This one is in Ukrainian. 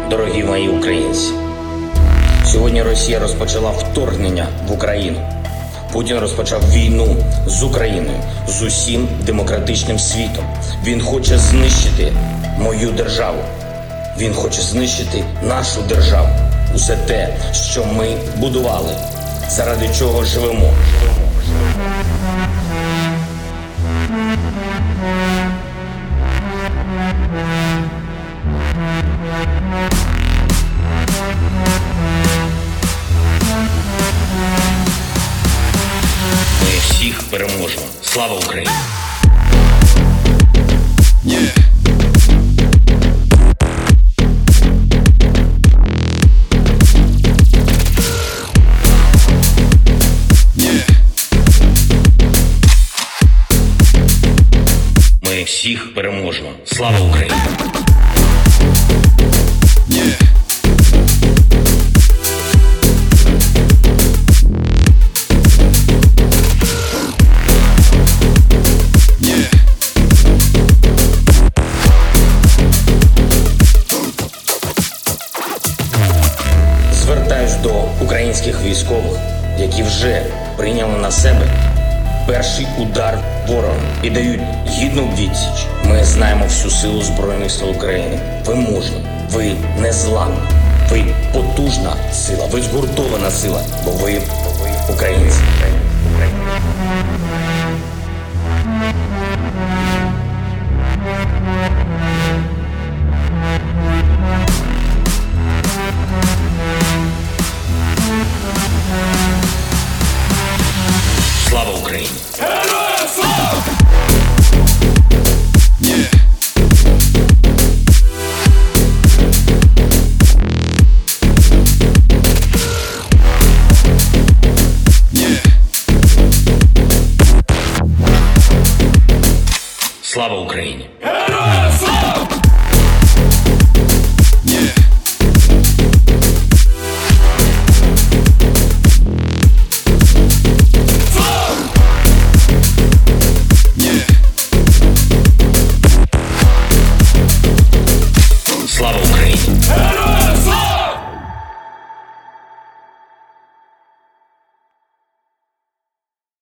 Дорогі мої українці, сьогодні Росія розпочала вторгнення в Україну. Путін розпочав війну з Україною, з усім демократичним світом. Він хоче знищити мою державу. Він хоче знищити нашу державу. Усе те, що ми будували, заради чого живемо. Ми всіх переможемо. Слава Україні! Ми всіх переможемо. Слава Україні! Звертаюсь до українських військових, які вже прийняли на себе перший удар ворога і дають гідну відсіч. Ми знаємо всю силу Збройних сил України. Ви мужні, ви незламні, ви потужна сила, ви згуртована сила, бо ви українці. Слава Україні! Героям слава! Слава Україні! Героям слава!